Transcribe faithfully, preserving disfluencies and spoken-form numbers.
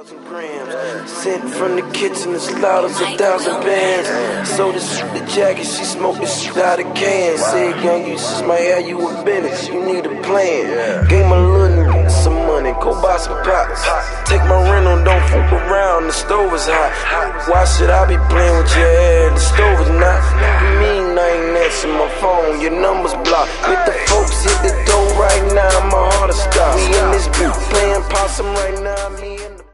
Sent from the kitchen as loud as a thousand bands. So this the jacket, she smoked this shit out of can. Said, young, you just my hair, you a business, you need a plan. Gave my little nigga some money, go buy some pots. Take my rental, don't fuck around, the stove is hot. Why should I be playing with your hair, the stove is not? You mean I ain't answering my phone, your number's blocked. With the folks hit the door right now, my heart is stopped. We in this beat, playing possum right now, me and the